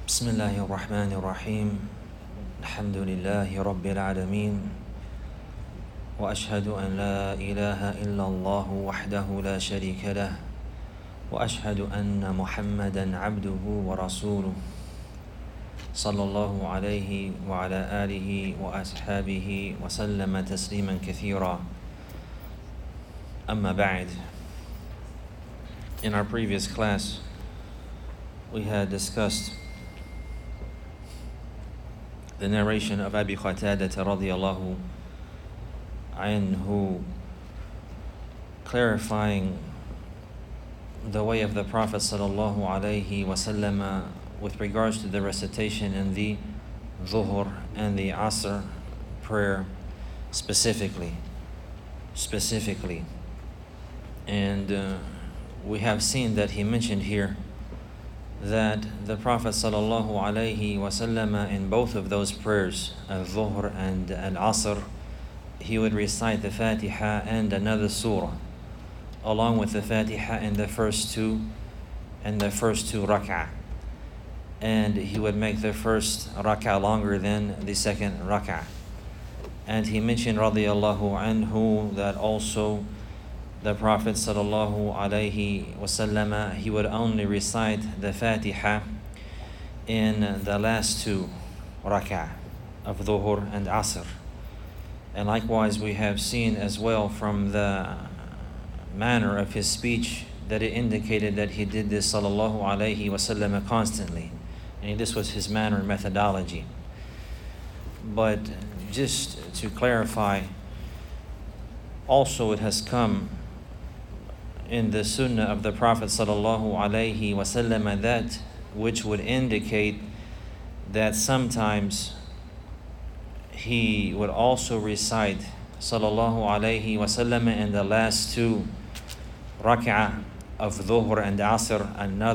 بسم الله الرحمن الرحيم الحمد لله رب العالمين وأشهد أن لا إله إلا الله وحده لا شريك له وأشهد أن محمدا عبده ورسوله صلى الله عليه وعلى آله وأصحابه وسلم تسليما كثيرا أما بعد. In our previous class we had discussed the narration of Abi Qatada radiyallahu anhu, clarifying the way of the Prophet sallallahu alaihi wasallam with regards to the recitation in the Dhuhr and the Asr prayer specifically. And we have seen that he mentioned here that the Prophet sallallahu alaihi wasallam in both of those prayers, al-Dhuhr and al-Asr, he would recite the Fatiha and another surah, along with the Fatiha in the first two rak'ah. And he would make the first rak'ah longer than the second rak'ah. And he mentioned radiyallahu anhu that also the Prophet sallallahu alaihi wasallam, he would only recite the Fatiha in the last two rak'ah of Dhuhr and Asr. And likewise we have seen as well from the manner of his speech that it indicated that he did this sallallahu alaihi wasallam constantly. And this was his manner and methodology. But just to clarify, also it has come in the sunnah of the Prophet sallallahu alaihi wasallam that which would indicate that sometimes he would also recite sallallahu alaihi wasallam in the last two rak'ah of Dhuhr and Asr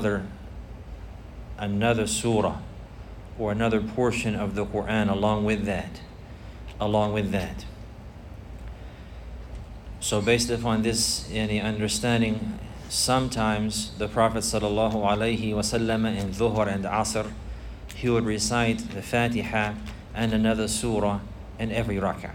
another surah or another portion of the Quran along with that. So based upon this understanding, sometimes the Prophet sallallahu alaihi wasallam in Dhuhr and Asr, he would recite the Fatiha and another surah in every rak'ah.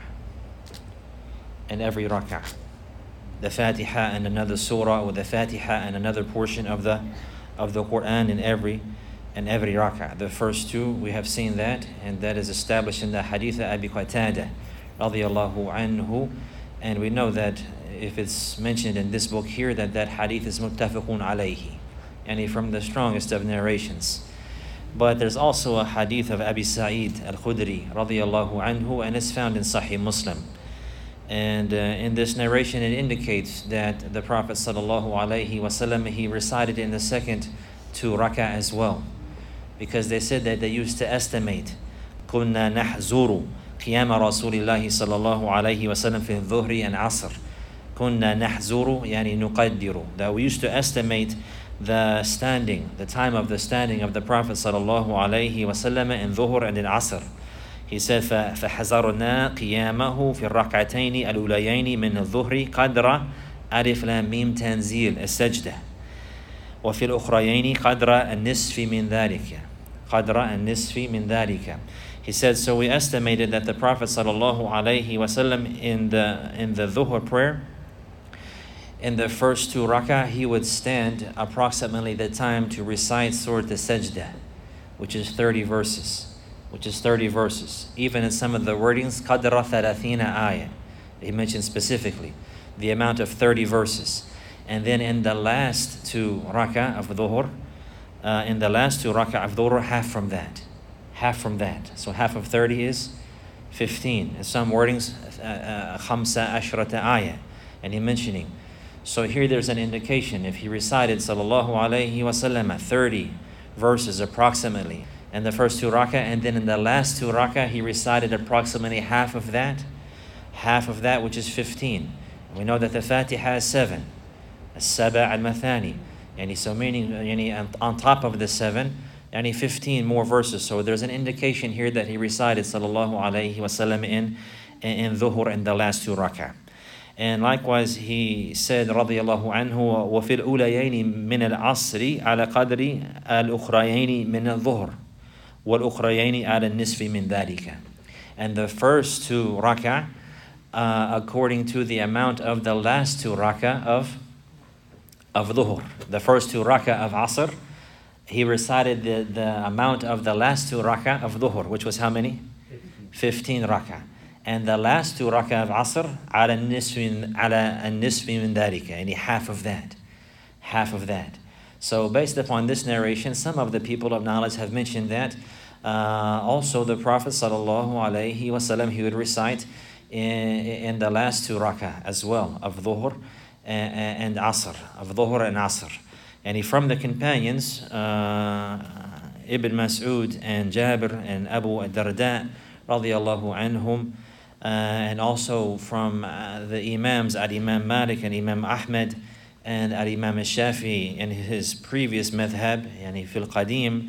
The Fatiha and another surah, or the Fatiha and another portion of the Quran in every rak'ah. The first two, we have seen that, and that is established in the hadith of Abi Qatada radiyallahu anhu. And we know that if it's mentioned in this book here, that hadith is muttafaqun alayhi, and from the strongest of narrations. But there's also a hadith of Abi Sa'id al-Khudri radiyallahu anhu, and it's found in Sahih Muslim. And in this narration it indicates that the Prophet sallallahu alaihi wasallam, he recited in the second two rak'ah as well, because they said that they used to estimate كُنَّا نَحْزُرُ قيام رسول الله صلى الله عليه وسلم في الظهر and Asr. كنا نحزر يعني نقدر, that we used to estimate the time of the standing of the Prophet صلى الله عليه وسلم in Dhuhr and in Asr. He said فحزرنا قيامه في الركعتين الأوليين من الظهر قدر ألف لام ميم تنزيل السجدة وفي الأخريين قدر النصف من ذلك. He said, so we estimated that the Prophet sallallahu alaihi wasallam in the Dhuhr prayer, in the first two rak'ah, he would stand approximately the time to recite Surah Al-Sajdah, which is 30 verses. Even in some of the wordings, qadra 30 ayah, he mentioned specifically the amount of 30 verses. And then in the last two rak'ah of Dhuhr, half from that. So half of 30 is 15. In some wordings, khamsa ashrata ayah, and he mentioning. So here there's an indication. If he recited sallallahu alaihi wasallam 30 verses approximately in the first two rak'ah, and then in the last two rak'ah he recited approximately half of that, which is 15. We know that the Fatiha is 7, as-saba' al-mathani, and so meaning on top of the 7, 15 more verses. So there's an indication here that he recited sallallahu alaihi wasallam in Dhuhr in the last two rak'ah. And likewise he said radiyallahu anhu, وَفِي الْأُولَيَيْنِ مِنَ الْعَصْرِ عَلَى قَدْرِ الْأُخْرَيَيْنِ مِنَ الظُّهْرِ. وَالْأُخْرَيَيْنِ عَلَى النِّصْفِ مِنْ ذَلِكَ. And the first two rak'ah, according to the amount of the last two rak'ah of dhuhr. The first two rak'ah of asr, he recited the amount of the last two rak'ah of dhuhr, which was how many? 15 rak'ah. And the last two rak'ah of asr, على النصف من ذلك, and half of that. Half of that. So based upon this narration, some of the people of knowledge have mentioned that also the Prophet ﷺ, he would recite in the last two rak'ah as well, of dhuhr and asr, of dhuhr and asr. And from the companions, Ibn Mas'ud and Jabir and Abu Darda radiyallahu anhum, and also from the Imams, Al-Imam Malik and Imam Ahmed and Al-Imam Shafi'i in his previous madhab, yani fil qadim,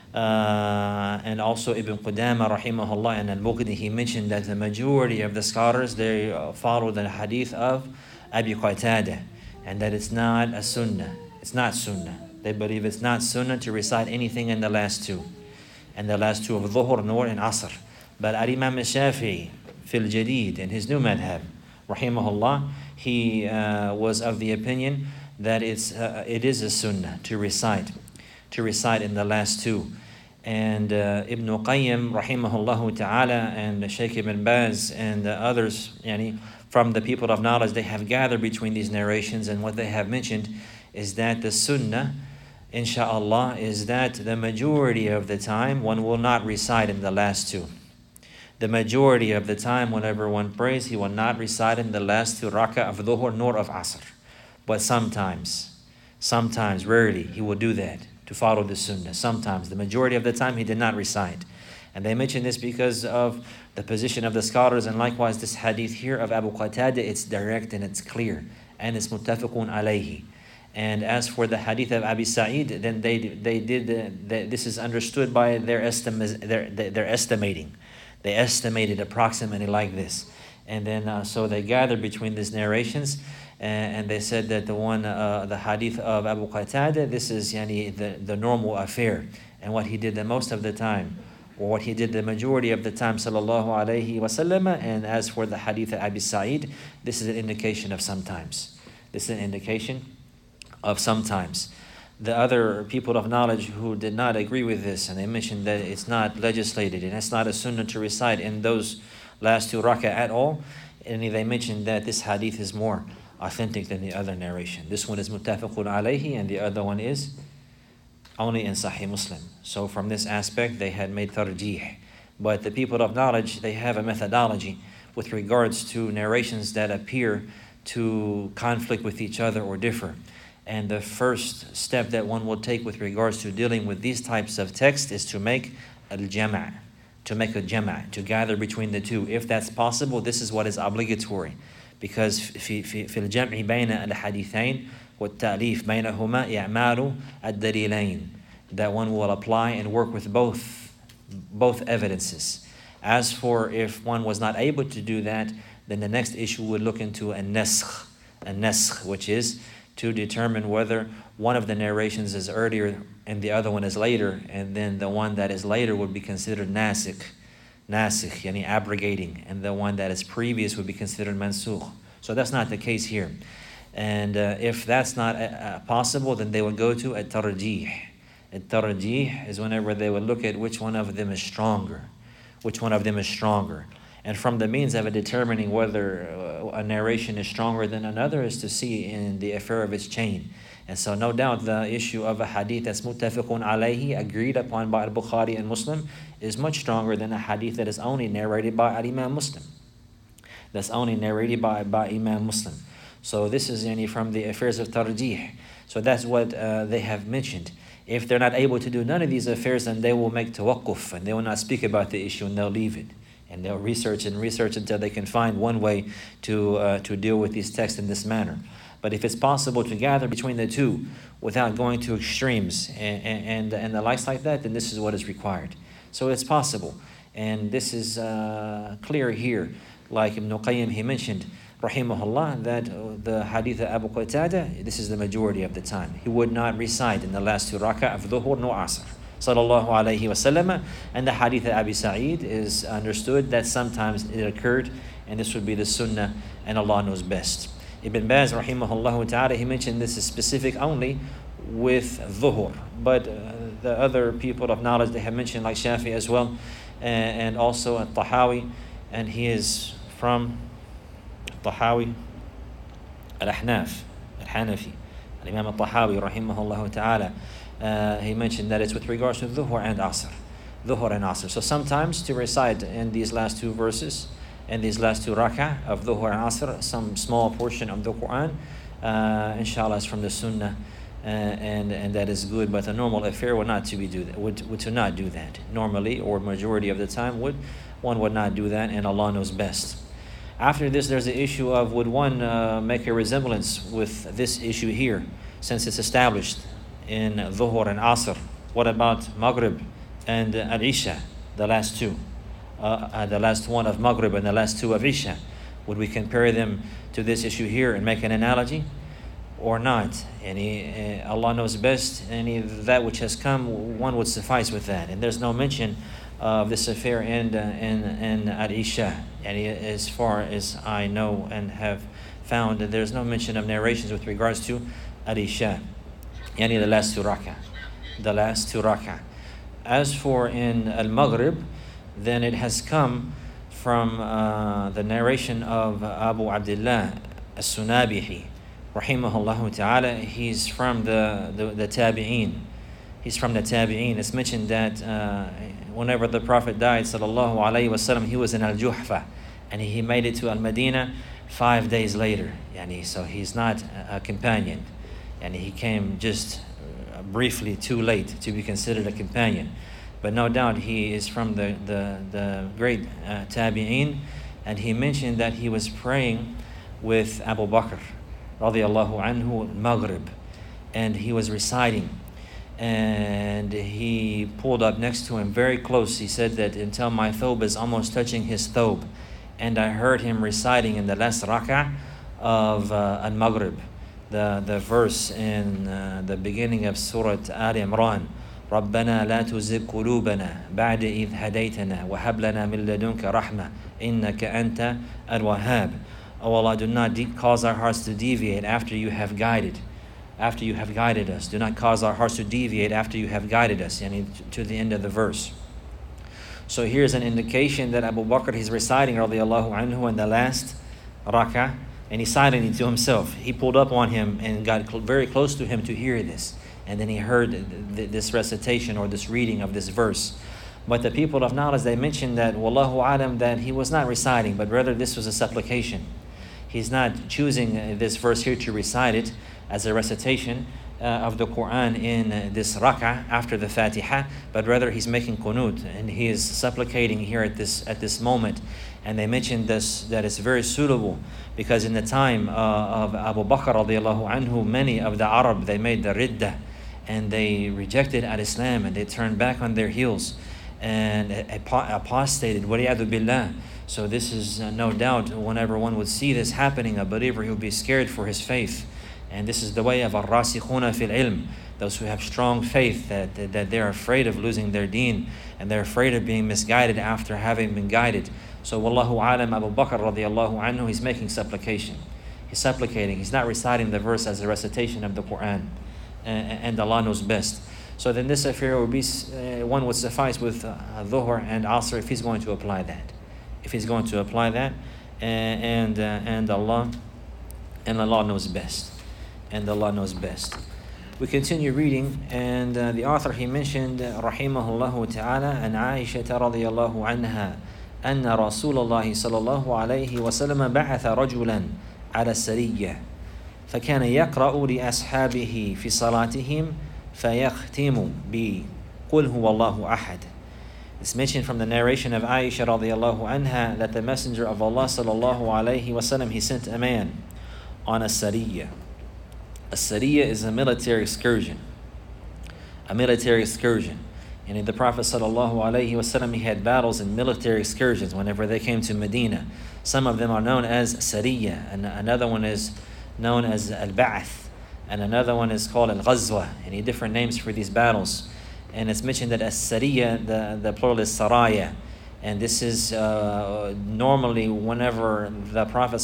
and also Ibn Qudama rahimahullah and Al-Mughni, he mentioned that the majority of the scholars, they follow the hadith of Abi Qatada, and that it's not a sunnah. It's not sunnah. They believe it's not sunnah to recite anything in the last two. And the last two of dhuhr, nur, and asr. But Al-Imam Shafi'i, fil Jadid, in his new madhab, rahimahullah, he was of the opinion that it is a sunnah to recite in the last two. And Ibn Qayyim rahimahullah ta'ala and Shaykh Ibn Baz and others, yani, from the people of knowledge, they have gathered between these narrations, and what they have mentioned is that the sunnah, insha'Allah, is that the majority of the time one will not recite in the last two. The majority of the time, whenever one prays, he will not recite in the last two rak'ah of dhuhr nor of asr. But sometimes, rarely, he will do that to follow the sunnah. Sometimes, the majority of the time, he did not recite. And they mention this because of the position of the scholars, and likewise this hadith here of Abu Qatada, it's direct and it's clear, and it's muttafaqun alayhi. And as for the hadith of Abi Sa'id, then this is understood by their estimating. They estimated approximately like this. And then so they gathered between these narrations, and they said that the hadith of Abu Qatada, this is the normal affair, and what he did the most of the time, or what he did the majority of the time, sallallahu alayhi wasallam. And as for the hadith of Abi Sa'id, this is an indication of sometimes. This is an indication of sometimes. The other people of knowledge who did not agree with this, and they mentioned that it's not legislated and it's not a sunnah to recite in those last two rak'ah at all, and they mentioned that this hadith is more authentic than the other narration. This one is muttafaqun alayhi, and the other one is only in Sahih Muslim. So from this aspect, they had made tarjih. But the people of knowledge, they have a methodology with regards to narrations that appear to conflict with each other or differ. And the first step that one will take with regards to dealing with these types of texts is to make al-jama', to gather between the two. If that's possible, this is what is obligatory. Because في الجمع بين الحديثين والتأليف بينهما إعمال الدليلين, that one will apply and work with both evidences. As for if one was not able to do that, then the next issue would look into a naskh, which is to determine whether one of the narrations is earlier and the other one is later, and then the one that is later would be considered nasikh, yani abrogating, and the one that is previous would be considered mansukh. So that's not the case here. And if that's not possible, then they would go to a tarjih. A tarjih is whenever they would look at which one of them is stronger. And from the means of determining whether a narration is stronger than another is to see in the affair of its chain. And so no doubt the issue of a hadith that's muttafiqun alayhi, agreed upon by Al-Bukhari and Muslim, is much stronger than a hadith that is only narrated by Imam Muslim. That's only narrated by Imam Muslim. So this is from the affairs of tarjih. So that's what they have mentioned. If they're not able to do none of these affairs, then they will make tawaqquf, and they will not speak about the issue, and they'll leave it. And they'll research until they can find one way to deal with these texts in this manner. But if it's possible to gather between the two without going to extremes and the likes like that, then this is what is required. So it's possible. And this is clear here. Like Ibn Qayyim, he mentioned, rahimahullah, that the hadith of Abu Qatada, this is the majority of the time. He would not recite in the last two rak'ah of dhuhr no asr. sallallahu alayhi wasallam. And the hadith of Abi Sa'id is understood that sometimes it occurred, and this would be the sunnah, and Allah knows best. Ibn Baz rahimahullah ta'ala, he mentioned this is specific only with dhuhr, but the other people of knowledge, they have mentioned, like Shafi as well, and also At-Tahawi, and he is from Tahawi Al-Ahnaf, Al-Hanafi, Imam Al-Tahawi rahimahullah ta'ala. He mentioned that it's with regards to dhuhr and asr. So sometimes to recite in these last two verses, and these last two rak'ah of dhuhr and asr, some small portion of the Quran, inshallah, is from the sunnah, and that is good. But the normal affair would not to not do that. Normally, or majority of the time, one would not do that, and Allah knows best. After this, there's the issue of would one make a resemblance with this issue here, since it's established in dhuhr and asr. What about maghrib and al-isha, the last two? The last one of Maghrib and the last two of Isha. Would we compare them to this issue here and make an analogy, or not? Allah knows best, and that which has come, one would suffice with that. And there's no mention of this affair in Al-Isha. And as far as I know and have found, that there's no mention of narrations with regards to Al-Isha. The last two rak'ah. As for in Al-Maghrib, then it has come from the narration of Abu Abdullah As-Sunabihi rahimahullah ta'ala. He's from the Tabi'een. He's from the Tabi'een. It's mentioned that whenever the Prophet died, sallallahu alayhi wasallam, he was in Al-Juhfa, and he made it to Al-Madinah 5 days later. So he's not a companion, and he came just briefly too late to be considered a companion. But no doubt he is from the great Tabi'een, and he mentioned that he was praying with Abu Bakr radiyallahu anhu Maghrib, and he was reciting, and he pulled up next to him very close. He said that until my thobe is almost touching his thobe, and I heard him reciting in the last rak'ah of Al-Maghrib, the verse in the beginning of Surah Al Imran, ربنا لا تزغ قلوبنا بعد إذ هديتنا وهب لنا من لدنك رحمة إنك أنت الوهاب. Oh Allah, do not cause our hearts to deviate after you have guided us. Do not cause our hearts to deviate after you have guided us. To the end of the verse. So here's an indication that Abu Bakr, he's reciting radiyallahu anhu in the last rak'ah, and he's silently to himself. He pulled up on him and got very close to him to hear this. And then he heard this recitation or this reading of this verse. But the people of knowledge, they mentioned that, wallahu alam, that he was not reciting, but rather this was a supplication. He's not choosing this verse here to recite it as a recitation of the Quran in this rak'ah after the Fatiha, but rather he's making qunut, and he is supplicating here at this moment. And they mentioned this, that it's very suitable, because in the time of Abu Bakr radiallahu anhu, many of the Arab, they made the riddah, and they rejected al-Islam, and they turned back on their heels and apostated, waliyadu billah. So this is no doubt, whenever one would see this happening, a believer, he would be scared for his faith. And this is the way of ar-rasikhuna fil ilm, those who have strong faith, that they're afraid of losing their deen, and they're afraid of being misguided after having been guided. So wallahu alam, Abu Bakr radiallahu anhu, he's making supplication. He's supplicating. He's not reciting the verse as a recitation of the Quran. And Allah knows best. So then this affair would be, one would suffice with dhuhr and asr if he's going to apply that. And Allah knows best. And Allah knows best. We continue reading, and the author, he mentioned rahimahullah ta'ala an Aisha radiyallahu anha أن رسول الله صلى الله عليه وسلم بعث رجلا على السرية فكان يقرأ لأصحابه في صلاتهم فيختم بقل هو الله أحد. It's mentioned from the narration of Aisha radiallahu anha that the Messenger of Allah sallallahu alayhi wasallam, he sent a man on a sariyah. A sariyah is a military excursion. And the Prophet sallallahu alaihi wasallam, he had battles and military excursions whenever they came to Medina. Some of them are known as sariyah, and another one is known as al-ba'ath, and another one is called al-ghazwa. Any different names for these battles. And it's mentioned that as-sariya, the plural is saraya. And this is normally whenever the Prophet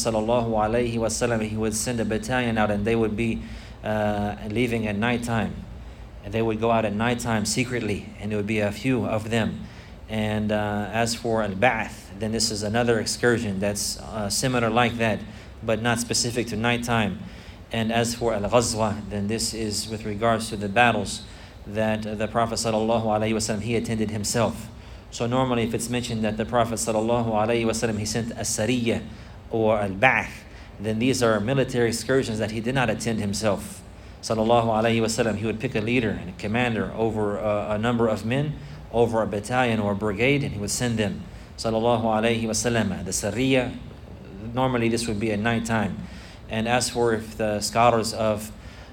ﷺ, he would send a battalion out, and they would be leaving at nighttime. And they would go out at nighttime secretly, and it would be a few of them. And as for al-ba'th, then this is another excursion that's similar like that, but not specific to nighttime. And as for al-ghazwa, then this is with regards to the battles that the Prophet ﷺ, he attended himself. So normally if it's mentioned that the Prophet ﷺ, he sent as-sariyah or al-ba'th, then these are military excursions that he did not attend himself. Sallallahu Alaihi Wasallam, he would pick a leader and a commander over a number of men, over a battalion or a brigade, and he would send them. Sallallahu Alaihi Wasallam. The sariyah, normally this would be at nighttime. And as for if the scholars of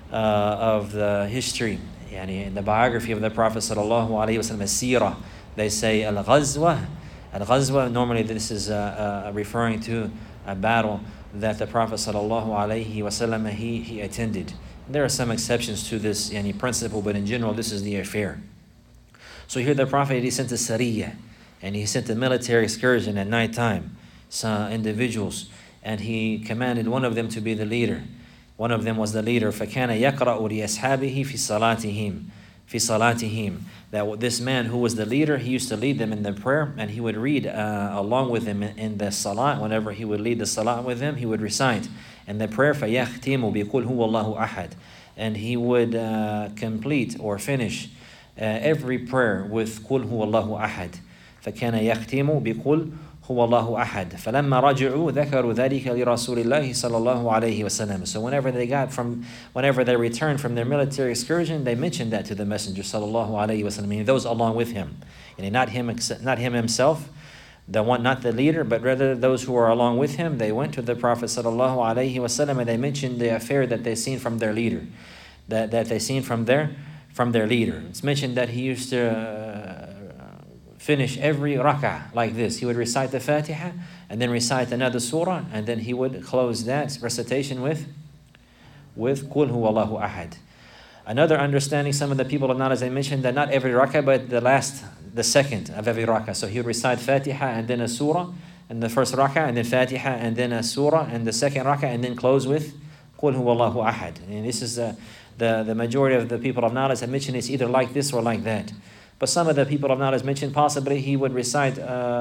the history, in the biography of the Prophet Sallallahu Alaihi Wasallam, as-seerah, they say al-ghazwa. Al-ghazwa, normally this is referring to a battle that the Prophet Sallallahu Alaihi Wasallam, he attended. There are some exceptions to this principle, but in general, this is the affair. So here the Prophet, he sent a sariyah, and he sent a military excursion at nighttime, some individuals, and he commanded one of them to be the leader. One of them was the leader. فَكَانَ يَقْرَأُ لِأَصْحَابِهِ فِي صَلَاتِهِمْ. That this man who was the leader, he used to lead them in the prayer, and he would read along with them in the salat. Whenever he would lead the salat with them, he would recite. And the prayer, فَيَخْتِمُ بِقُلْ هُوَ اللَّهُ أَحَدٍ. And he would complete or finish every prayer with قُلْ هُوَ اللَّهُ أَحَدٍ. فَكَانَ يَخْتِمُ بِقُلْ هُوَ اللَّهُ أَحَدٍ. فَلَمَّا رَجَعُوا ذَكَرُوا ذَلِكَ لِرَسُولِ اللَّهِ صَلَّى اللَّهُ عَلَيْهِ وَسَلَّمَ. So whenever they returned from their military excursion, they mentioned that to the Messenger sallallahu alaihi wasallam, meaning those along with him, and not him himself, not the leader, but rather those who are along with him. They went to the Prophet sallallahu alaihi wasallam, and they mentioned the affair that they seen from their leader, that they seen from their leader. It's mentioned that he used to finish every rak'ah like this. He would recite the Fatiha and then recite another surah, and then he would close that recitation with Qul Huwallahu Ahad. Another understanding, some of the people of knowledge, they mentioned that not every rak'ah, but the second of every rak'ah. So he would recite Fatiha and then a surah in the first rak'ah, and then Fatiha and then a surah in the second rak'ah, and then close with Qul Huwallahu Ahad. And this is the majority of the people of knowledge have mentioned it's either like this or like that. But some of the people of knowledge mentioned possibly he would recite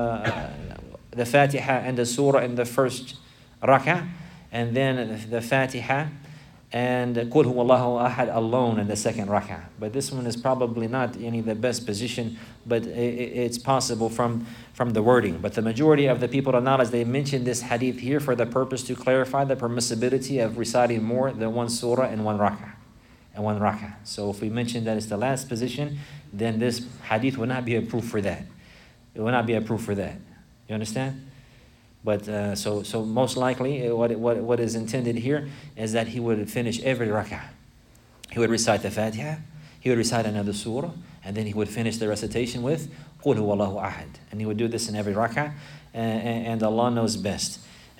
the Fatiha and the surah in the first rak'ah, and then the Fatiha and Qul Huwallahu Ahad alone in the second rak'ah. But this one is probably not the best position, but it's possible from the wording. But the majority of the people of knowledge, they mentioned this hadith here for the purpose to clarify the permissibility of reciting more than one surah in one rak'ah. So if we mention that it's the last position, then this hadith will not be a proof for that. It will not be a proof for that. You understand? But so most likely what is intended here is that he would finish every rak'ah. He would recite the Fatiha, he would recite another surah, and then he would finish the recitation with Qul Huwallahu Ahad. And he would do this in every rak'ah, and Allah knows best.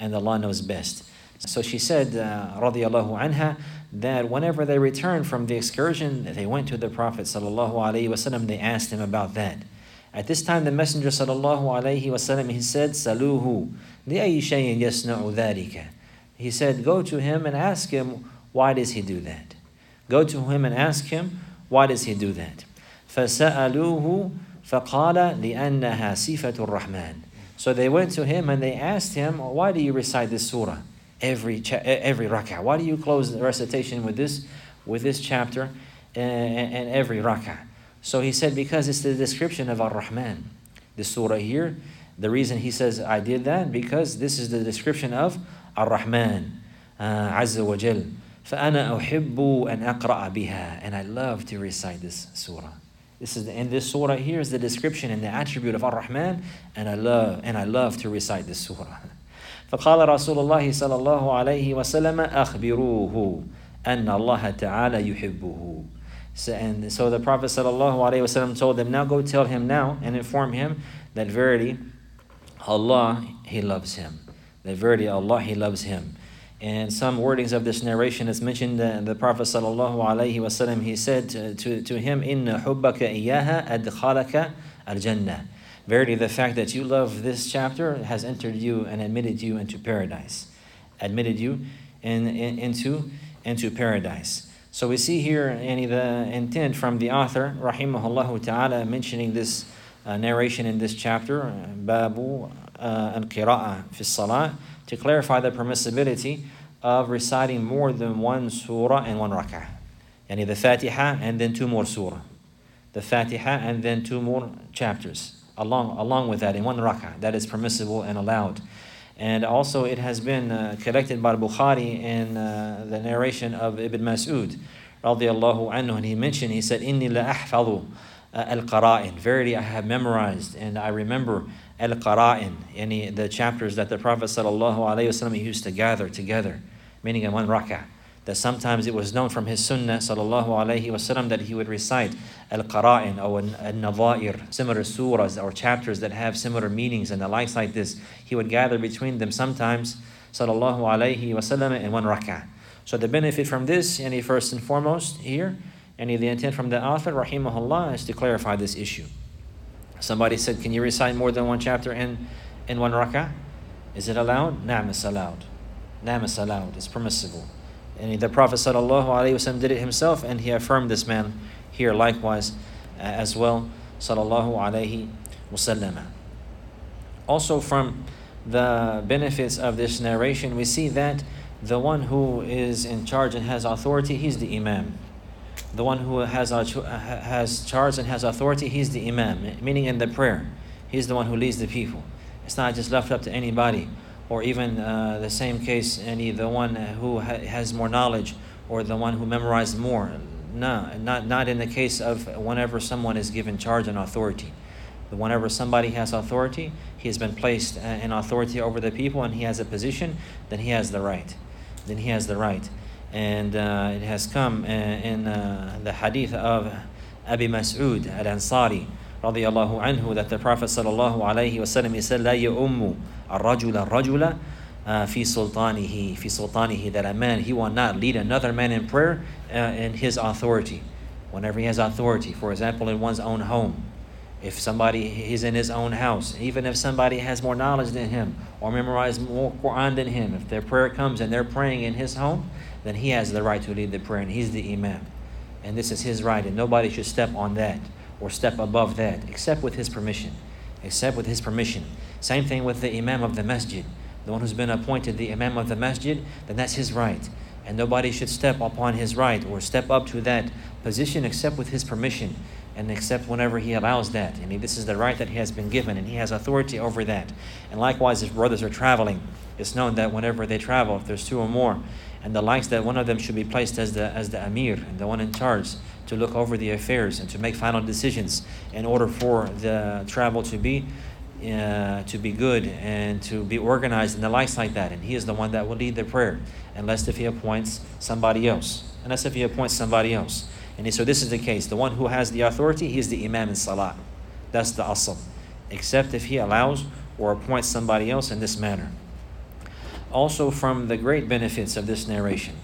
So she said, radiyallahu anha, that whenever they returned from the excursion, they went to the Prophet sallallahu alaihi wasallam. They asked him about that. At this time, the Messenger sallallahu alaihi wasallam, he said, "Saluhu li'ayyi shay'in yasna'u dhalika." He said, go to him and ask him, why does he do that? Go to him and ask him, why does he do that? فَسَأَلُوهُ فَقَالَ لِأَنَّهَا صِفَةُ الرَّحْمَنِ. So they went to him and they asked him, why do you recite this surah every rak'ah? Why do you close the recitation with this chapter and every rak'ah? So he said, because it's the description of Ar-Rahman. This surah here, the reason he says I did that, because this is the description of Ar-Rahman Azza wa Jal. فَأَنَا أُحِبُّ أَنْ أَقْرَأَ بِهَا. And I love to recite this surah. This surah here is the description and the attribute of Ar-Rahman, and I love to recite this surah. فقال رسول الله صلى الله عليه وسلم أخبروه أن الله تعالى يحبه. So the Prophet sallallahu alaihi wasallam told them, now go tell him now and inform him that verily Allah, He loves him. That verily Allah, He loves him. And some wordings of this narration is mentioned. The Prophet ﷺ, he said to him, "Inna hubbaka iyaha adkhalaka al-jannah." Verily, the fact that you love this chapter has entered you and admitted you into paradise. Admitted you into paradise. So we see here the intent from the author, rahimahullah ta'ala, mentioning this narration in this chapter, Babu al-Qira'ah fi salah, to clarify the permissibility of reciting more than one surah and one rak'ah. The Fatiha and then two more surah. The Fatiha and then two more chapters. Along with that, in one rak'ah, that is permissible and allowed. And also it has been collected by Bukhari in the narration of Ibn Mas'ud, radiyallahu anhu, and he said, "Inni la ahfadhu al-qara'in." Verily I have memorized and I remember al-qara'in, the chapters that the Prophet sallallahu alaihi wasallam used to gather together, meaning in one rak'ah. That sometimes it was known from his sunnah sallallahu alaihi wasallam that he would recite al-qara'in or al-nadha'ir, similar surahs or chapters that have similar meanings and the likes like this. He would gather between them sometimes sallallahu alaihi wasallam in one rak'ah. So the benefit from this, first and foremost here, the intent from the author rahimahullah is to clarify this issue. Somebody said, can you recite more than one chapter in one rak'ah? Is it allowed? Na'am, it's allowed. Na'am, it's allowed. It's permissible. And the Prophet ﷺ did it himself, and he affirmed this man here likewise as well, sallallahu alaihi wasallam. Also from the benefits of this narration, we see that the one who is in charge and has authority, he's the imam. The one who has charge and has authority, he's the imam, meaning in the prayer. He's the one who leads the people. It's not just left up to anybody. Or even the same case, the one who has more knowledge or the one who memorized more. No, not in the case of whenever someone is given charge and authority. But whenever somebody has authority, he has been placed in authority over the people and he has a position, then he has the right. And it has come in the hadith of Abi Mas'ud al-Ansari, radiyallahu anhu, that the Prophet sallallahu alayhi wasallam, he said, "La ya'ummu ar-rajula fi sultanihi," that a man, he will not lead another man in prayer in his authority. Whenever he has authority, for example, in one's own home, if somebody is in his own house, even if somebody has more knowledge than him or memorized more Quran than him, if their prayer comes and they're praying in his home, then he has the right to lead the prayer and he's the imam. And this is his right, and nobody should step on that or step above that, except with his permission. Same thing with the imam of the masjid. The one who's been appointed the imam of the masjid, then that's his right. And nobody should step upon his right or step up to that position except with his permission and except whenever he allows that. And this is the right that he has been given and he has authority over that. And likewise, if brothers are traveling, it's known that whenever they travel, if there's two or more, and the likes, that one of them should be placed as the amir and the one in charge to look over the affairs and to make final decisions in order for the travel to be good and to be organized and the likes like that. And he is the one that will lead the prayer, unless if he appoints somebody else. And so this is the case. The one who has the authority, he is the imam in salah. That's the asl. Except if he allows or appoints somebody else in this manner. Also from the great benefits of this narration,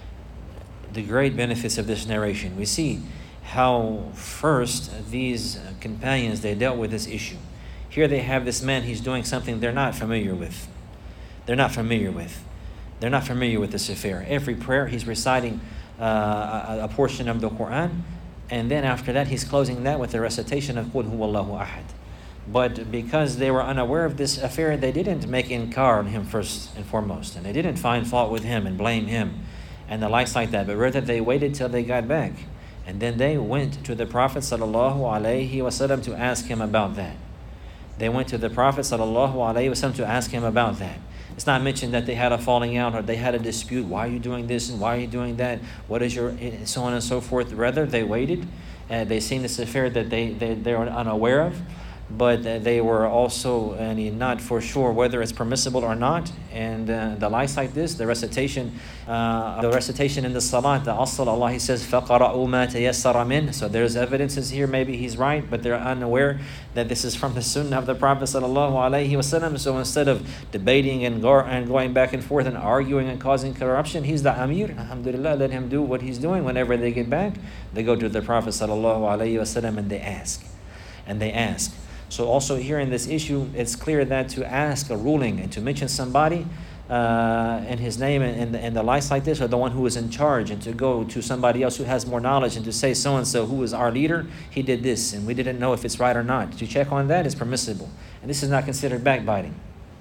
we see how first these companions, they dealt with this issue. Here they have this man, he's doing something they're not familiar with. They're not familiar with this affair. Every prayer he's reciting a portion of the Quran, and then after that he's closing that with the recitation of Qul Huwallahu Ahad. But because they were unaware of this affair, they didn't make inkar on him first and foremost, and they didn't find fault with him and blame him and the likes like that, but rather they waited till they got back, and then they went to the Prophet sallallahu alaihi wasallam to ask him about that. To ask him about that. It's not mentioned that they had a falling out or they had a dispute. Why are you doing this and why are you doing that? What is your, so on and so forth. Rather, they waited. They seen this affair that they were unaware of. but they were also not for sure whether it's permissible or not. And the likes like this, the recitation in the salat, the asl, Allah, He says, فَقَرَأُوا مَا تَيَسَّرَ مِنْهُ. So there's evidences here, maybe he's right, but they're unaware that this is from the sunnah of the Prophet sallallahu alaihi wasallam. So instead of debating and going back and forth and arguing and causing corruption, he's the Amir, alhamdulillah, let him do what he's doing. Whenever they get back, they go to the Prophet sallallahu alaihi wasallam and they ask. So also here in this issue, it's clear that to ask a ruling and to mention somebody and his name and the likes like this, or the one who is in charge, and to go to somebody else who has more knowledge and to say so-and-so who is our leader, he did this and we didn't know if it's right or not. To check on that is permissible. And this is not considered backbiting.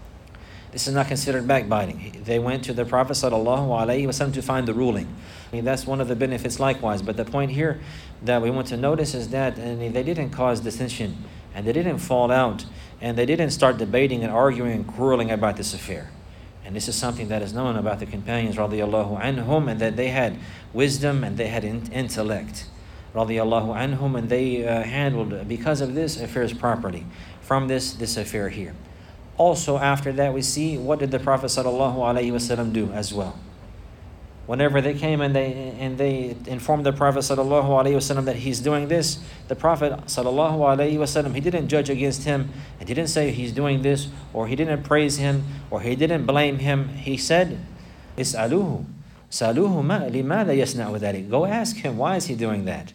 They went to the Prophet ﷺ to find the ruling. That's one of the benefits likewise. But the point here that we want to notice is that they didn't cause dissension, and they didn't fall out, and they didn't start debating and arguing and quarreling about this affair. And this is something that is known about the companions radiallahu anhum, and that they had wisdom and they had intellect radiallahu anhum, and they handled, because of this, affairs properly from this affair here. Also after that, we see, what did the Prophet ﷺ do as well? Whenever they came and they informed the Prophet ﷺ that he's doing this, the Prophet ﷺ, he didn't judge against him, and didn't say he's doing this, or he didn't praise him, or he didn't blame him. He said, "Is'aluhu, saluhu ma limada yasna'u dhalik." Go ask him, why is he doing that?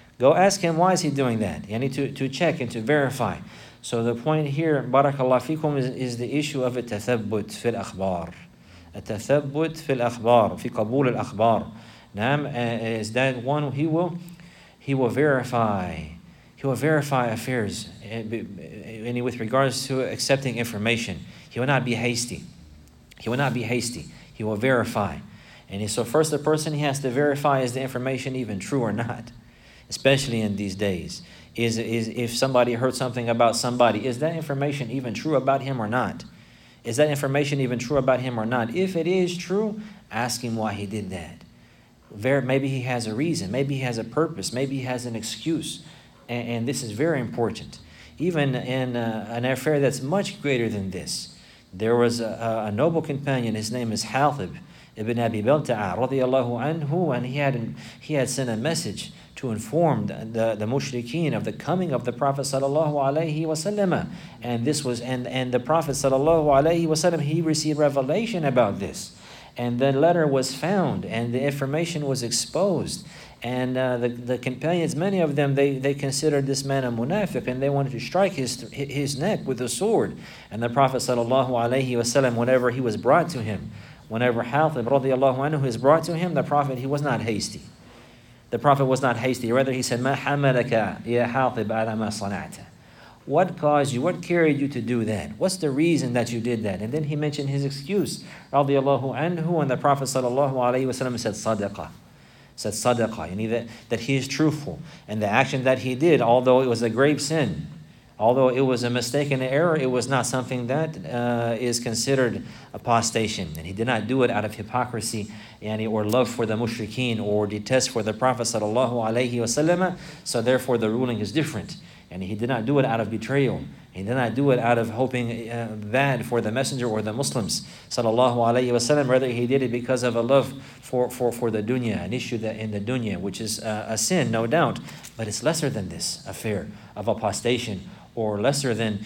You need to check and to verify. So the point here, barakallah fikum, is the issue of التثبت في الأخبار. التثبت في الأخبار, في قبول الأخبار. Is that one, he will verify affairs, and with regards to accepting information. He will not be hasty. He will verify. And so first the person he has to verify, is the information even true or not? Especially in these days. Is if somebody heard something about somebody, is that information even true about him or not? If it is true, ask him why he did that. Maybe he has a reason, maybe he has a purpose, maybe he has an excuse. And this is very important. Even in an affair that's much greater than this, there was a noble companion, his name is Hatib ibn Abi Balta'a radiallahu anhu, and he had sent a message to inform the mushrikeen of the coming of the Prophet sallallahu alaihi wasallam, and the Prophet sallallahu alaihi wasallam, he received revelation about this, and the letter was found, and the information was exposed, and the companions, many of them, they considered this man a munafiq, and they wanted to strike his neck with a sword. And the Prophet sallallahu alaihi wasallam, whenever Hatib radiallahu anhu is brought to him, the Prophet, he was not hasty. Rather, he said, "Ma hamalaka ya Hatib ala ma sana'ta." What caused you? What carried you to do that? What's the reason that you did that? And then he mentioned his excuse, radiallahu anhu, and the Prophet sallallahu alaihi wasallam said, "Sadaqah." That he is truthful, and the action that he did, although it was a grave sin, although it was a mistake and an error, it was not something that is considered apostation. And he did not do it out of hypocrisy or love for the mushrikeen or detest for the Prophet sallallahu alaihi wasallam. So therefore the ruling is different. And he did not do it out of betrayal. He did not do it out of hoping bad for the messenger or the Muslims sallallahu alaihi wasallam. Rather, he did it because of a love for the dunya, an issue that in the dunya, which is a sin, no doubt. But it's lesser than this affair of apostation, or lesser than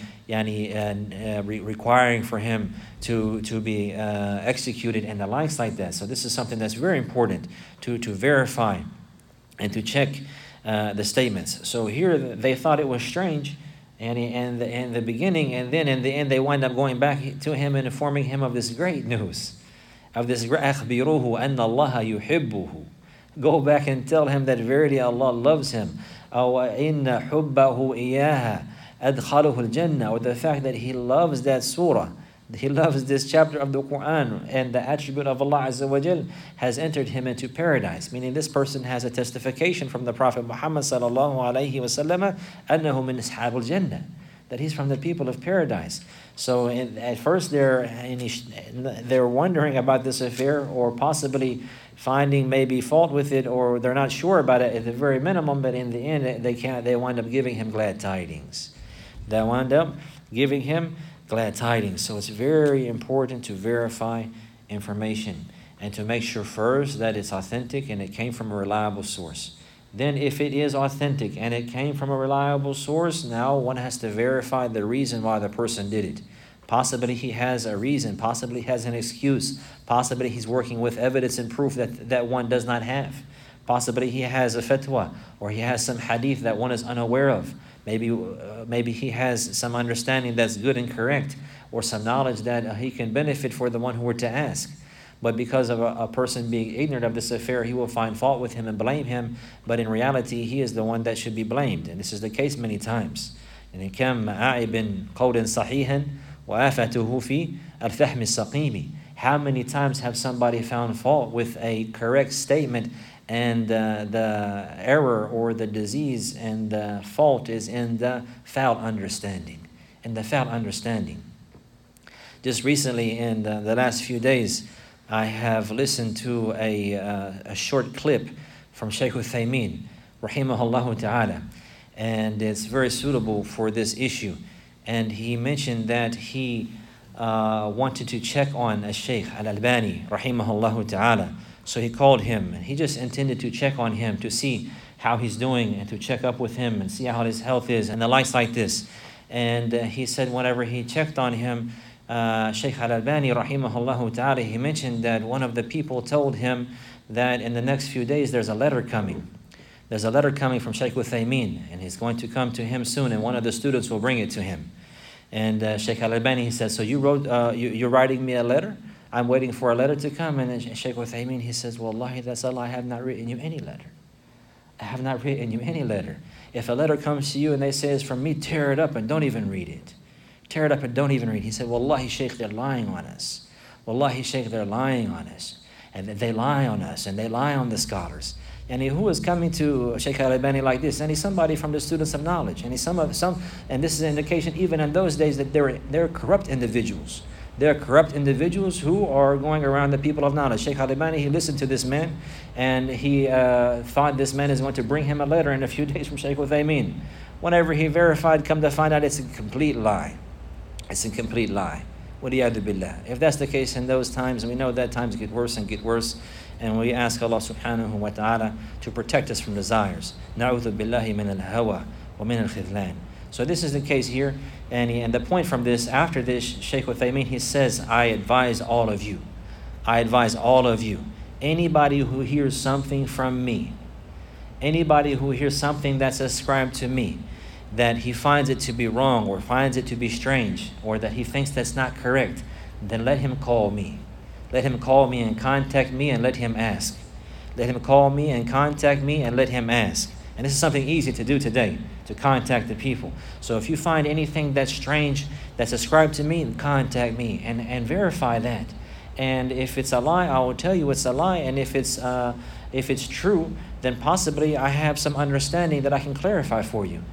requiring for him to be executed and the likes like that. So this is something that's very important to verify and to check the statements. So here they thought it was strange, and in the beginning, and then in the end they wind up going back to him and informing him of this great news, of this أخبروه أن الله يحبه. Go back and tell him that verily Allah loves him. أو إن حبه إياها أدخله الجنة. Or the fact that he loves that surah, he loves this chapter of the Quran, and the attribute of Allah Azza wa Jal has entered him into paradise. Meaning this person has a testification from the Prophet Muhammad sallallahu alaihi wasallam أنه من أصحاب الجنة, that he's from the people of paradise. So at first they're wondering about this affair, or possibly finding maybe fault with it, or they're not sure about it at the very minimum. But in the end, they wind up giving him glad tidings. that wound up giving him glad tidings. So it's very important to verify information and to make sure first that it's authentic and it came from a reliable source. Then if it is authentic and it came from a reliable source, now one has to verify the reason why the person did it. Possibly he has a reason, possibly he has an excuse, possibly he's working with evidence and proof that one does not have. Possibly he has a fatwa, or he has some hadith that one is unaware of. Maybe he has some understanding that's good and correct, or some knowledge that he can benefit for the one who were to ask. But because of a person being ignorant of this affair, he will find fault with him and blame him. But in reality, he is the one that should be blamed. And this is the case many times. And كم عائب قول صحيحا وآفته في الفهم السقيم. How many times have somebody found fault with a correct statement, and the error or the disease and the fault is in the foul understanding. Just recently, in the last few days, I have listened to a short clip from Shaykh Uthaymeen, rahimahullah ta'ala, and it's very suitable for this issue. And he mentioned that he wanted to check on a Shaykh Al-Albani, rahimahullah ta'ala. So he called him, and he just intended to check on him to see how he's doing and to check up with him and see how his health is and the likes like this. And he said whenever he checked on him, Shaykh Al-Albani rahimahullah ta'ala, he mentioned that one of the people told him that in the next few days there's a letter coming. There's a letter coming from Shaykh Uthaymeen, and he's going to come to him soon, and one of the students will bring it to him. And Shaykh Al-Albani, he said, so you're writing me a letter? I'm waiting for a letter to come. And Shaykh Uthaymeen, he says, Wallahi, that's Allah, I have not written you any letter. I have not written you any letter. If a letter comes to you and they say it's from me, tear it up and don't even read it. Tear it up and don't even read. He said, Wallahi, Shaykh, they're lying on us. Wallahi, Shaykh, they're lying on us. And they lie on us, and they lie on the scholars. And who is coming to Shaykh Al-Albani like this? And he's somebody from the students of knowledge. And he's and this is an indication even in those days that they're corrupt individuals. They're corrupt individuals who are going around the people of knowledge. Shaykh Al-Albani, he listened to this man, and he thought this man is going to bring him a letter in a few days from Shaykh Uthaymeen. Whenever he verified, come to find out it's a complete lie. It's a complete lie. Waliyadu billah. If that's the case in those times, we know that times get worse and get worse, and we ask Allah subhanahu wa ta'ala to protect us from desires. Na'udhu billahi min al-hawa wa min al-khidlan. So this is the case here, and the point from this, after this, Shaykh Uthaymeen, he says, I advise all of you, anybody who hears something from me, anybody who hears something that's ascribed to me, that he finds it to be wrong or finds it to be strange or that he thinks that's not correct, then let him call me. Let him call me and contact me and let him ask. Let him call me and contact me and let him ask. And this is something easy to do today, to contact the people. So if you find anything that's strange, that's ascribed to me, contact me and verify that. And if it's a lie, I will tell you it's a lie. And if it's true, then possibly I have some understanding that I can clarify for you.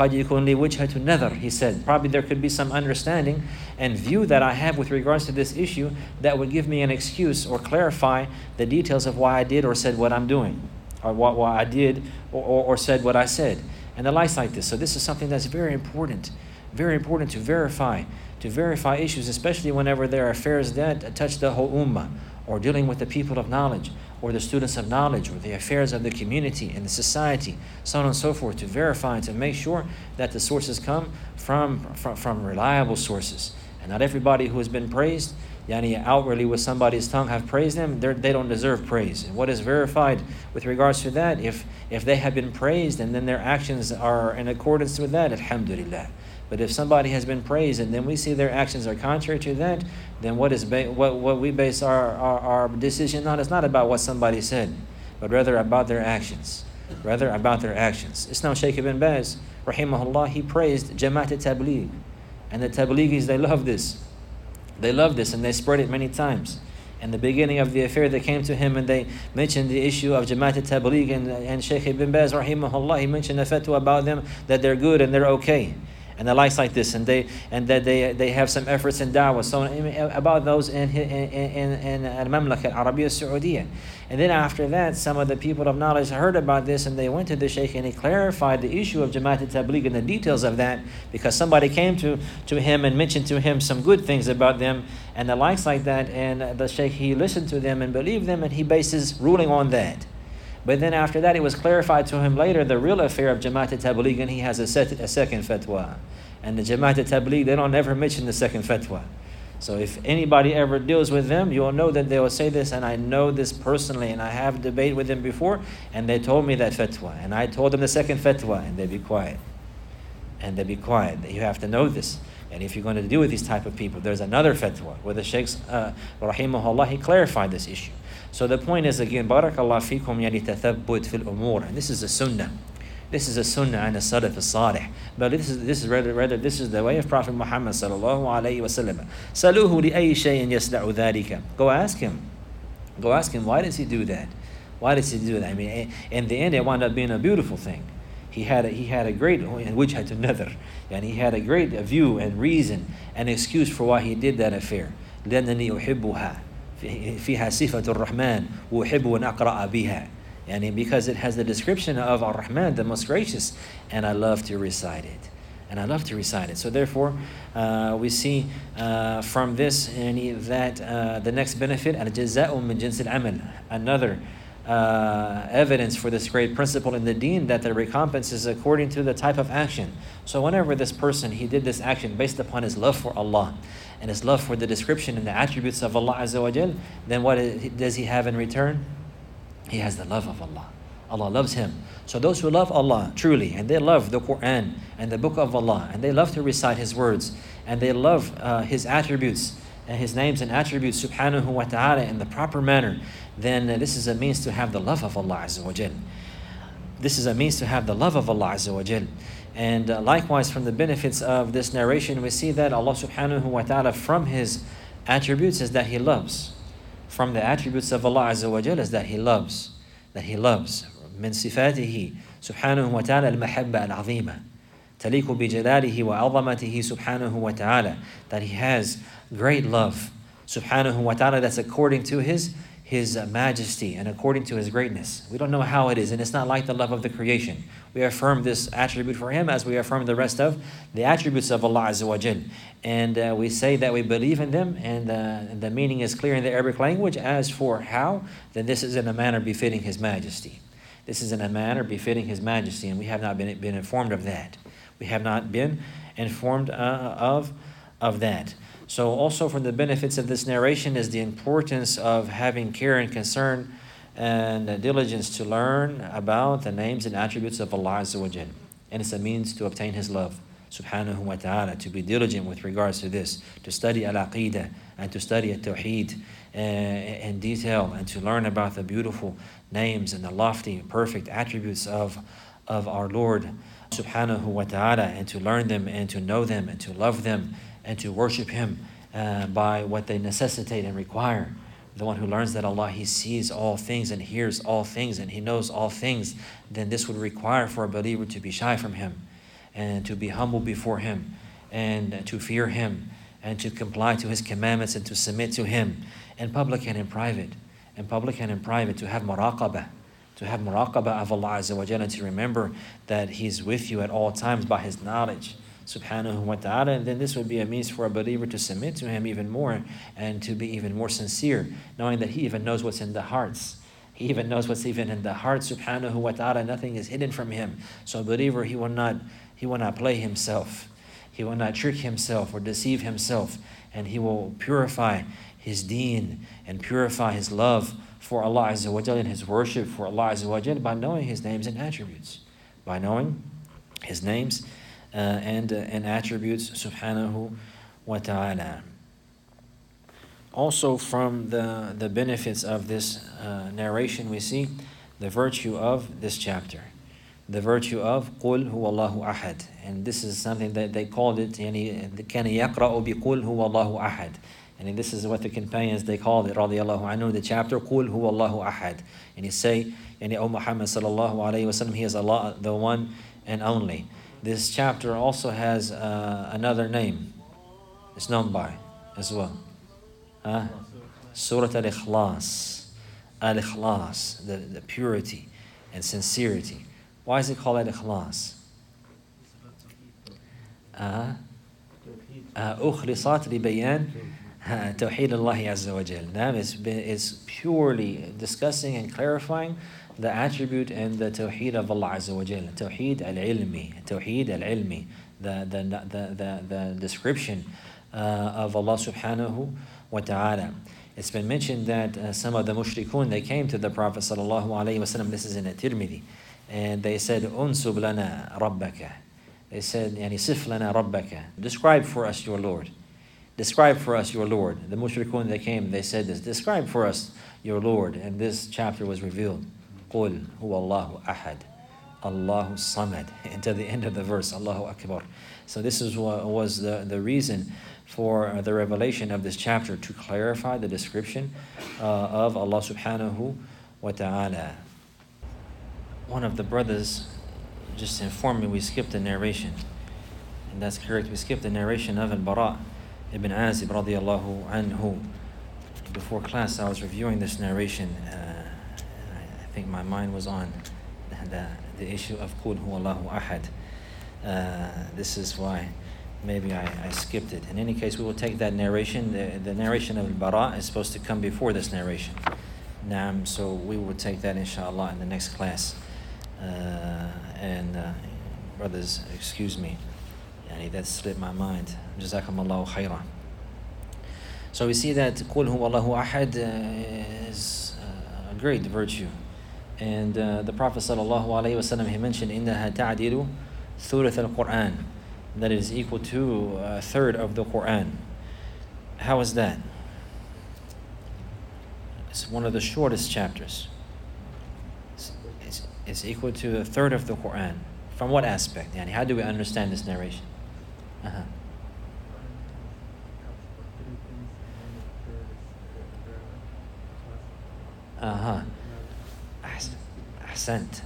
He said, probably there could be some understanding and view that I have with regards to this issue that would give me an excuse or clarify the details of why I did or said what I'm doing, or why I did or said what I said, and the likes like this. So this is something that's very important to verify issues, especially whenever there are affairs that touch the whole ummah, or dealing with the people of knowledge, or the students of knowledge, or the affairs of the community and the society, so on and so forth, to verify and to make sure that the sources come from reliable sources. And not everybody who has been praised, outwardly with somebody's tongue have praised them, they don't deserve praise. And what is verified with regards to that, if they have been praised and then their actions are in accordance with that, alhamdulillah. But if somebody has been praised and then we see their actions are contrary to that, then what we base our decision on is not about what somebody said, but rather about their actions. It's now Shaykh Ibn Baz, rahimahullah, he praised Jamaat al-Tabligh. And the Tablighis, they love this. They love this and they spread it many times. In the beginning of the affair, they came to him and they mentioned the issue of Jamaat al-Tabligh, and Shaykh Ibn Baz, rahimahullah, he mentioned a fatwa about them that they're good and they're okay. and the likes like this, and that they have some efforts in da'wah, so about those in Al-Mamlaka Al-Arabiya Saudiya. And then after that, some of the people of knowledge heard about this, and they went to the Shaykh, and he clarified the issue of Jamaat al-Tabligh and the details of that, because somebody came to him and mentioned to him some good things about them and the likes like that, and the Shaykh, he listened to them and believed them, and he based his ruling on that. But then after that, it was clarified to him later the real affair of Jamaat al-Tabligh, and he has a second fatwa. And the Jamaat al-Tabligh, they don't ever mention the second fatwa. So if anybody ever deals with them, you'll know that they will say this, and I know this personally, and I have debated with them before, and they told me that fatwa, and I told them the second fatwa, and they be quiet. And they be quiet. You have to know this. And if you're going to deal with these type of people, there's another fatwa where the Shaykhs, rahimahullah, he clarified this issue. So the point is, again, barakallah fikum, yani tathabbut fil umur. And this is a sunnah. This is a sunnah and a salaf as-salih. But this is rather this is the way of Prophet Muhammad sallallahu alayhi wa sallam. Saluhu li ayyi shay'in yasda'u dhalika. Go ask him. Go ask him, why does he do that? Why does he do that? I mean, in the end, it wound up being a beautiful thing. He had a great wajhat an-nadhr, and he had a great view and reason and excuse for why he did that affair. لأنني أحبها فيها صفة الرحمن وأحب أن أقرأ بها. And because it has the description of Ar-Rahman, the most gracious, and I love to recite it. So therefore, we see from this that the next benefit, al-jaza'u min jins al-amal, another evidence for this great principle in the deen, that the recompense is according to the type of action. So whenever this person, he did this action based upon his love for Allah and his love for the description and the attributes of Allah Azza wa Jal, then what does he have in return? He has the love of Allah. Allah loves him. So those who love Allah truly, and they love the Quran and the book of Allah, and they love to recite His words, and they love His attributes and His names and attributes, subhanahu wa ta'ala, in the proper manner, then this is a means to have the love of Allah Azza wa Jal. This is a means to have the love of Allah Azza wa Jal. And likewise, from the benefits of this narration, we see that Allah subhanahu wa ta'ala, from His attributes, is that He loves. From the attributes of Allah Azza wa Jal is that He loves. That He loves. من صفاته سبحانه وتعالى المحبة العظيمة تليق بجلاله وعظمته سبحانه وتعالى, that He has great love subhanahu wa ta'ala, that's according to His majesty and according to His greatness. We don't know how it is, and it's not like the love of the creation. We affirm this attribute for Him as we affirm the rest of the attributes of Allah Azza wa Jal. And we say that we believe in them, and the meaning is clear in the Arabic language. As for how, then this is in a manner befitting His majesty. This is in a manner befitting His majesty, and we have not been informed of that. We have not been informed of that. So also from the benefits of this narration is the importance of having care and concern and diligence to learn about the names and attributes of Allah Azza wa Jal. And it's a means to obtain His love, subhanahu wa ta'ala, to be diligent with regards to this, to study al-aqidah and to study al-tawheed in detail, and to learn about the beautiful names and the lofty, perfect attributes of our Lord, subhanahu wa ta'ala, and to learn them and to know them and to love them and to worship Him by what they necessitate and require. The one who learns that Allah, He sees all things and hears all things and He knows all things, then this would require for a believer to be shy from Him and to be humble before Him and to fear Him and to comply to His commandments and to submit to Him in public and in private. In public and in private, to have muraqabah of Allah Azza wa Jalla, and to remember that He's with you at all times by His knowledge, subhanahu wa ta'ala. And then this would be a means for a believer to submit to Him even more and to be even more sincere, knowing that He even knows what's in the hearts. He even knows what's even in the heart, subhanahu wa ta'ala. Nothing is hidden from Him. So a believer, he will not play himself. He will not trick himself or deceive himself, and he will purify his deen and purify his love for Allah Azza wa Jalla and his worship for Allah Azza wa Jalla by knowing His names and attributes. By knowing His names and attributes, subhanahu wa ta'ala. Also from the benefits of this narration, we see the virtue of this chapter. The virtue of قُلْ هُوَ اللَّهُ أَحَدٌ. And this is something that they called it, يعني كَانَ يَقْرَأُ بِقُلْ هُوَ اللَّهُ أَحَدٌ. And this is what the companions, they called it, radiallahu anhu, the chapter, قُلْ هُوَ اللَّهُ أَحَدٌ. And he say, O Muhammad sallallahu alayhi wa sallam, He is Allah, the one and only. This chapter also has another name. It's known by as well. Surah Al-Ikhlas. Al-Ikhlas, the purity and sincerity. Why is it called Al-Ikhlas? أخلصت لبيان توحيد الله عز وجل. It's purely discussing and clarifying the attribute and the tawheed of Allah Azza wa Jal. Tawheed al-ilmi. Tawheed al-ilmi. The description of Allah subhanahu wa ta'ala. It's been mentioned that some of the mushrikun, they came to the Prophet sallallahu alayhi wa sallam, this is in At-Tirmidhi, and they said, Unsub lana rabbaka. They said, Yani sif lana rabbaka. Describe for us your Lord. Describe for us your Lord. The mushrikun, they came, they said this, describe for us your Lord. And this chapter was revealed. Qul huwa Allahu ahad. Allahu samad. Until the end of the verse, Allahu akbar. So this is what was the reason for the revelation of this chapter, to clarify the description of Allah subhanahu wa ta'ala. One of the brothers just informed me we skipped the narration. And that's correct. We skipped the narration of Al-Bara ibn Azib radiyallahu anhu. Before class, I was reviewing this narration. I think my mind was on the issue of Qul huwa Allahu ahad. This is why maybe I skipped it. In any case, we will take that narration. The narration of Al-Bara is supposed to come before this narration. So we will take that inshallah in the next class. Brothers, excuse me. That slipped my mind. Jazakumullahu khairan. So we see that Qul huwa Allahu ahad is a great virtue. And the Prophet sallallahu alayhi wa sallam, he mentioned, إِنَّهَا تَعْدِلُ ثُلُثَ الْقُرْآنِ, that it is equal to a third of the Quran. How is that? It's one of the shortest chapters. It's equal to a third of the Quran. From what aspect? Yani, how do we understand this narration? Ahsant.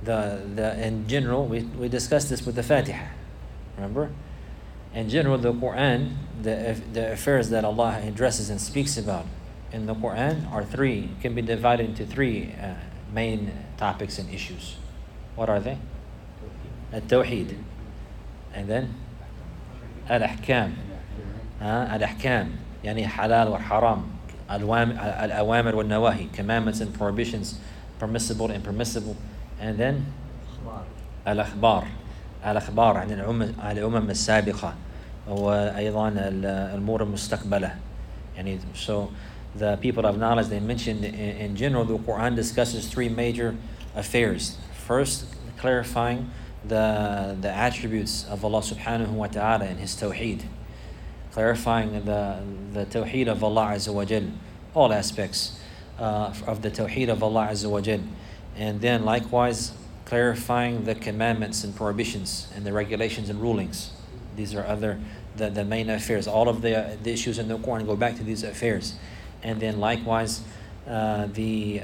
In general, we discussed this with the Fatiha. Remember? In general, the Quran, the affairs that Allah addresses and speaks about in the Quran are three, can be divided into three main topics and issues. What are they? Al-Tawheed. And then? Al-Ahkam. Al-Ahkam. Yani halal or haram. Al-Awamir wal-Nawahi. Commandments and prohibitions. Permissible and impermissible. And then? Al-Akhbar. الأخبار عن الأمم السابقة وأيضا الأمور المستقبلة. يعني so the people of knowledge, they mentioned in general the Quran discusses three major affairs. First, clarifying the attributes of Allah subhanahu wa ta'ala and His Tawheed, clarifying the Tawheed of Allah Azza wa Jal, all aspects of the Tawheed of Allah Azza wa Jal, and then likewise clarifying the commandments and prohibitions and the regulations and rulings. These are the main affairs. All of the issues in the Quran go back to these affairs. And then likewise the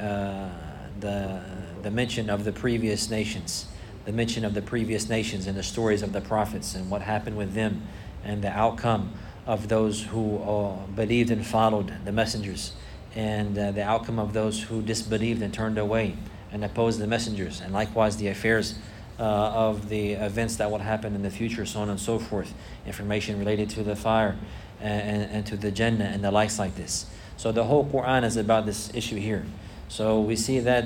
mention of the previous nations, and the stories of the prophets and what happened with them and the outcome of those who believed and followed the messengers, and the outcome of those who disbelieved and turned away and oppose the messengers, and likewise the affairs of the events that will happen in the future, so on and so forth, information related to the fire and to the Jannah and the likes like this. So the whole Quran is about this issue here. So we see that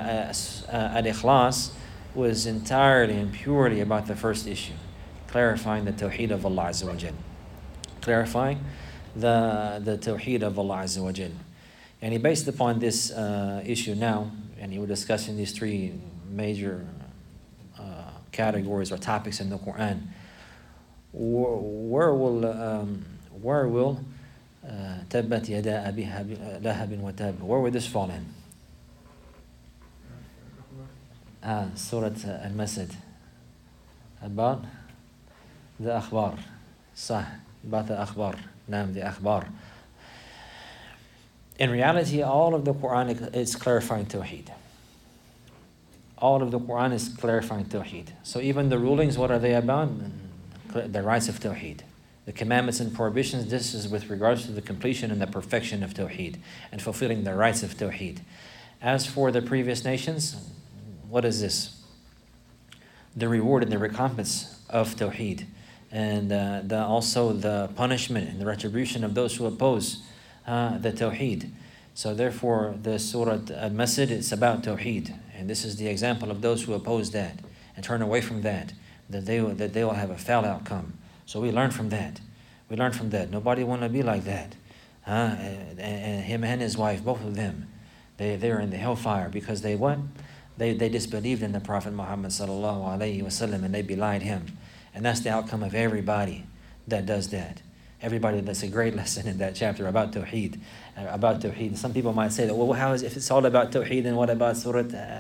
Al-Ikhlas was entirely and purely about the first issue, clarifying the Tawheed of Allah Azza wa Jal, clarifying the Tawheed of Allah Azza wa Jal. And he based upon this issue now, and he was discussing these three major categories or topics in the Quran. Where will Tabbat yada Abi Lahab wa Tab, where would this fall in? Surah Al-Masad, about the Akhbar. About the Akhbar. The Akhbar. In reality, all of the Quran is clarifying Tawheed. all of the Quran is clarifying Tawheed. So even the rulings, what are they about? The rights of Tawheed. The commandments and prohibitions, this is with regards to the completion and the perfection of Tawheed and fulfilling the rights of Tawheed. As for the previous nations, what is this? The reward and the recompense of Tawheed, and also the punishment and the retribution of those who oppose the Tawheed. So therefore, the Surah Al-Masjid is about Tawheed, and this is the example of those who oppose that and turn away from that they will have a foul outcome. So we learn from that. We learn from that. Nobody want to be like that. And him and his wife, both of them, they're in the hellfire because they what? They disbelieved in the Prophet Muhammad sallallahu alaihi wasallam, and they belied him. And that's the outcome of everybody that does that. Everybody, that's a great lesson in that chapter about Tawheed. About Tawheed. Some people might say that, well, how is, if it's all about Tawheed, then what about Surah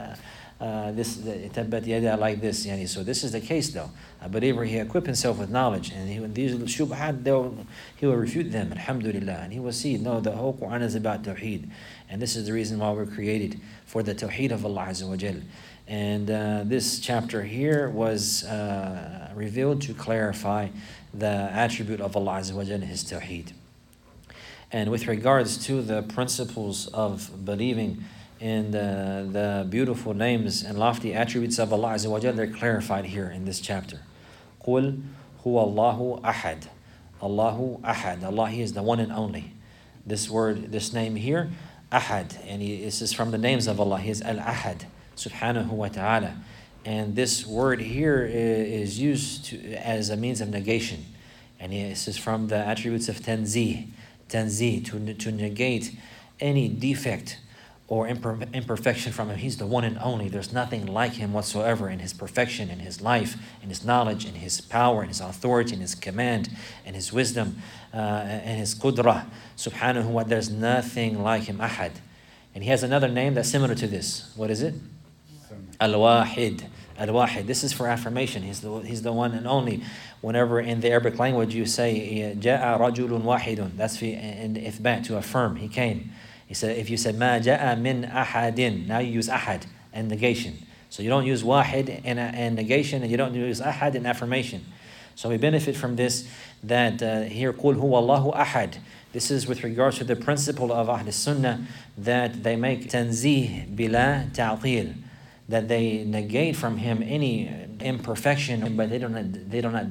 Tabbat Yada like this? Yani, so this is the case though. A believer, he equip himself with knowledge, and these shubhat, he will refute them, alhamdulillah, and he will see, no, the whole Quran is about Tawheed. And this is the reason why we're created, for the Tawheed of Allah Azza wa Jal. And this chapter here was revealed to clarify the attribute of Allah Azza wa Jal, His Tawheed. And with regards to the principles of believing in the beautiful names and lofty attributes of Allah Azza wa Jal, they're clarified here in this chapter. قُلْ هُوَ اللَّهُ أَحَدٌ. Allahu Ahad. Allah, He is the one and only. This word, this name here, Ahad, and this is from the names of Allah. He is Al-Ahad, subhanahu wa ta'ala. And this word here is used as a means of negation. And this is from the attributes of tanzih, to negate any defect or imperfection from Him. He's the one and only. There's nothing like Him whatsoever in His perfection, in His life, in His knowledge, in His power, in His authority, in His command, in His wisdom, and His qudrah. Subhanahu wa ta'ala, there's nothing like Him, Ahad. And He has another name that's similar to this. What is it? Al-Wahid. Al-Wahid. This is for affirmation. He's the one and only. Whenever in the Arabic language you say, Ja'a rajulun wahidun, that's in ithbat, to affirm. He came. He said, if you said ma ja'a min ahadin, now you use ahad and negation. So you don't use wahid in negation, and you don't use ahad in affirmation. So we benefit from this, that here, qul huwa Allahu ahad. This is with regards to the principle of Ahl Sunnah, that they make tanzih bila ta'til, that they negate from Him any imperfection, but they do not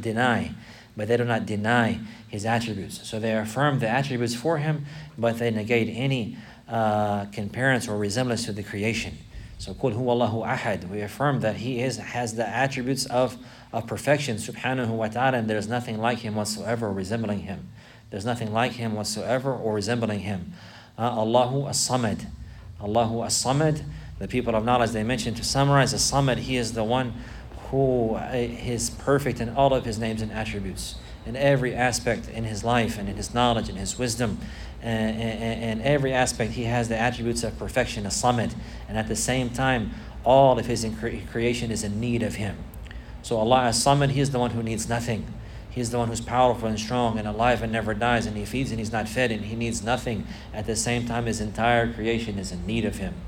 deny His attributes. So they affirm the attributes for Him, but they negate any comparison or resemblance to the creation. So Qul huwa Allahu ahad. We affirm that He has the attributes of perfection, subhanahu wa ta'ala, and there's nothing like Him whatsoever or resembling Him. There's nothing like Him whatsoever or resembling Him. Allahu as-Samad. Allahu as-Samad. The people of knowledge, they mentioned, to summarize, as-Samad, He is the one who is perfect in all of His names and attributes, in every aspect in His life and in His knowledge and His wisdom, and every aspect He has the attributes of perfection, as-Samad, and at the same time all of His creation is in need of Him. So Allah as-Samad, He is the one who needs nothing. He is the one who's powerful and strong and alive and never dies, and He feeds and He's not fed, and He needs nothing. At the same time, His entire creation is in need of Him,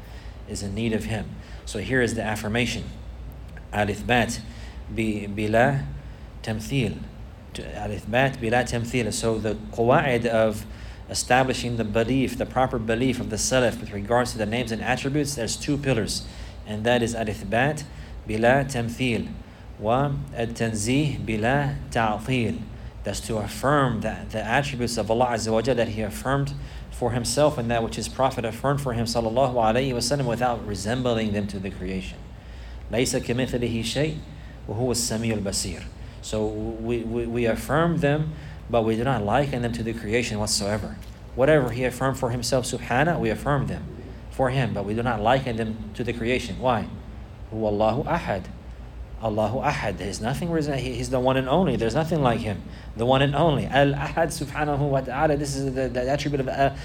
So here is the affirmation. Al-Ithbat bila tamthil. Al-Ithbat bila tamthil. So the qawa'id of establishing the belief, the proper belief of the Salaf with regards to the names and attributes, there's two pillars. And that is Al-Ithbat bila tamthil. Wa al-Tanzih bila ta'til. That's to affirm the attributes of Allah Azza wa Jalla that He affirmed for Himself, and that which His Prophet affirmed for Him sallallahu alayhi wasallam, without resembling them to the creation. لَيْسَ كَمِثْلِهِ شَيْءٍ وَهُوَ السَّمِيعُ الْبَصِيرُ. So we affirm them, but we do not liken them to the creation whatsoever. Whatever He affirmed for Himself, subhanahu, we affirm them for Him, but we do not liken them to the creation. Why? هُوَ Allahu ahad. Allahu ahad. There's nothing, He's the one and only. There's nothing like Him. The one and only. Al-Ahad subhanahu wa ta'ala. This is the attribute of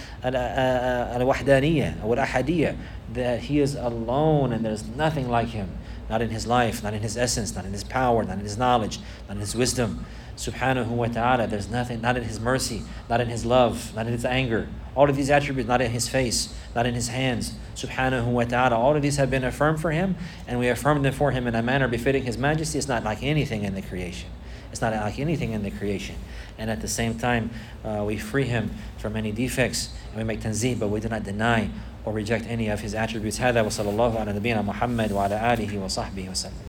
al-Wahdaniyah or al-Ahadiyah. That He is alone and there's nothing like Him. Not in His life, not in His essence, not in His power, not in His knowledge, not in His wisdom. subhanahu wa ta'ala. There's nothing, not in His mercy, not in His love, not in His anger. All of these attributes, not in His face, not in His hands, subhanahu wa ta'ala. All of these have been affirmed for Him, and we affirmed them for Him in a manner befitting His majesty. It's not like anything in the creation. It's not like anything in the creation. And at the same time, we free Him from any defects, and we make tanzih, but we do not deny or reject any of His attributes. هذا وصلى الله على نبينا محمد وعلى آله وصحبه وسلم.